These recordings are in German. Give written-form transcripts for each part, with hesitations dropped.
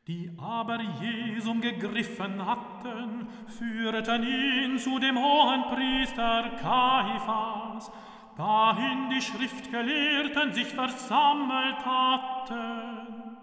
Die aber Jesum gegriffen hatten, führten ihn zu dem Hohenpriester Kaiphas, dahin die Schriftgelehrten sich versammelt hatten.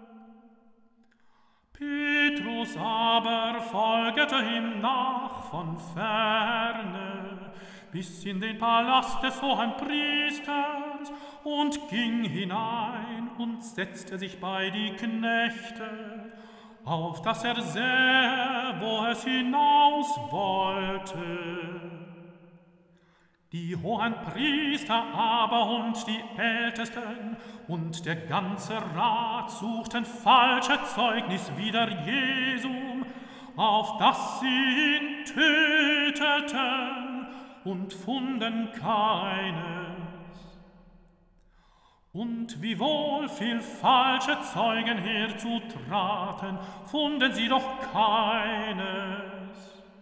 Petrus aber folgete ihm nach von ferne, bis in den Palast des Hohenpriesters, und ging hinein und setzte sich bei die Knechte, auf dass er sähe, wo es hinaus wollte. Die Hohenpriester aber und die Ältesten und der ganze Rat suchten falsche Zeugnis wider Jesum, auf dass sie ihn töteten, und funden keines. Und wiewohl viel falsche Zeugen herzutraten, funden sie doch keines.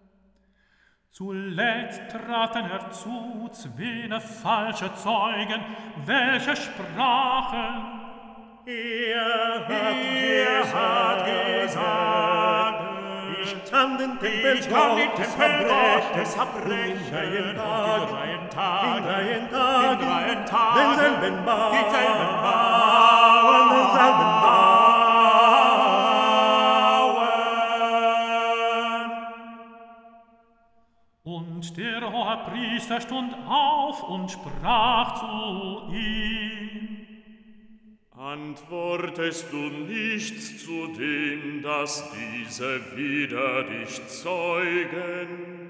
Zuletzt traten herzu 2 falsche Zeugen, welche sprachen: Er hat gesagt, ich kann den Tempel Gottes abbrechen, in 3 Tagen, denselben bauen. Und der Hohepriester stund auf und sprach zu ihm: Antwortest du nichts zu dem, dass diese wider dich zeugen?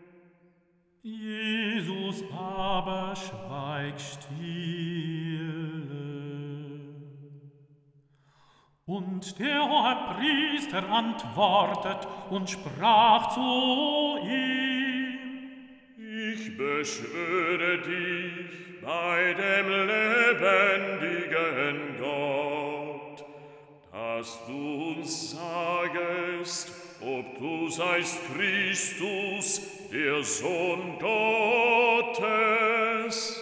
Jesus aber schweigt stille. Und der Hohepriester antwortet und sprach zu ihm: Ich beschwöre dich bei dem lebendigen Gott, dass du uns sagest, ob du seist Christus, der Sohn Gottes.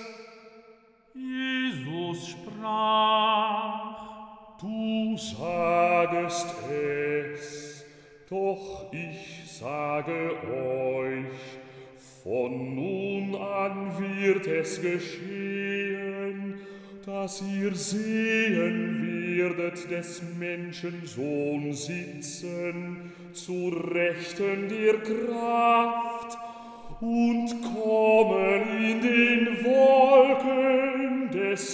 Jesus sprach: Du sagest es, doch ich sage euch, von nun an wird es geschehen, dass ihr sehen werdet des Menschen Sohn sitzen, zu Rechten der Kraft, und kommen in den Wolken des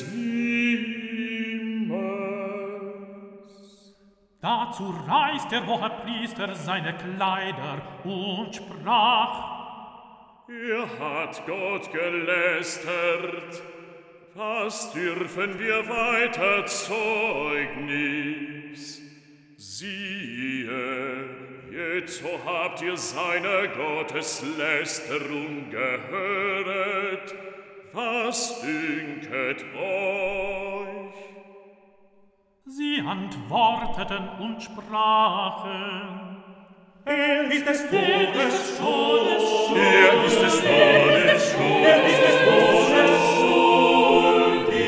Himmels. Dazu reißt der Hohepriester seine Kleider und sprach: Er hat Gott gelästert. Was dürfen wir weiter Zeugnis? Siehe, jetzo habt ihr seine Gotteslästerung gehöret. Was dünket euch? Sie antworteten und sprachen: Er ist des Todes schuldig. Er ist des Todes schuldig. Er ist des Todes schuldig.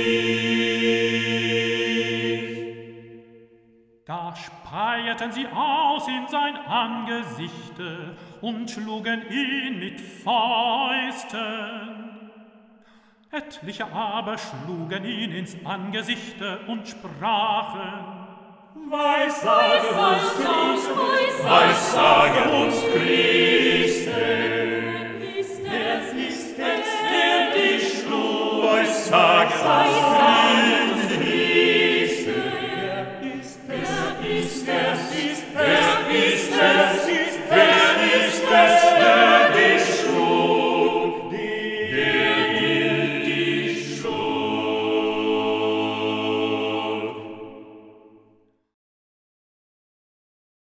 Da speierten sie aus in sein Angesichte und schlugen ihn mit Fäusten. Etliche aber schlugen ihn ins Angesichte und sprachen: Weissage uns Christus, Weissage uns Christe. ist es, der dich schlug. Weissage uns Christe. Er ist es,